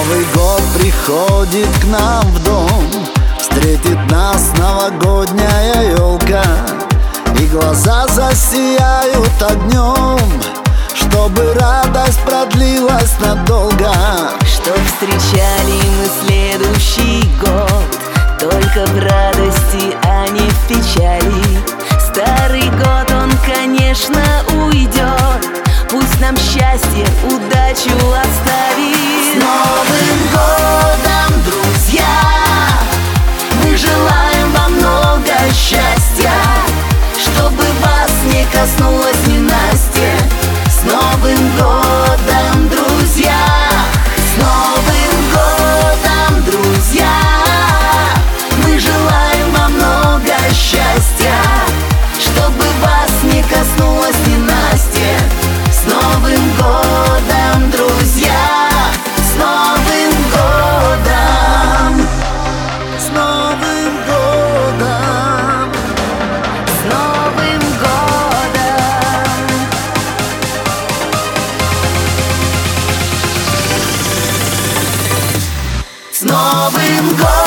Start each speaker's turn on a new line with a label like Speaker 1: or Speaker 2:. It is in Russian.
Speaker 1: Новый год приходит к нам в дом, встретит нас новогодняя елка, и глаза засияют огнем, чтобы радость продлилась надолго.
Speaker 2: Чтоб встречали мы следующий год только в радости, а не в печали. Старый год, он, конечно, уйдет, пусть нам счастье, удачу оставит.
Speaker 1: С Новым годом, друзья! Мы желаем вам много счастья, чтобы вас не коснулось ненастье. С Новым годом, друзья! С Новым годом, друзья! Мы желаем вам много счастья, чтобы вас не коснулось ненастье. С Новым годом, друзья! С Новым годом! С Новым годом!
Speaker 2: С Новым годом!
Speaker 1: С Новым годом!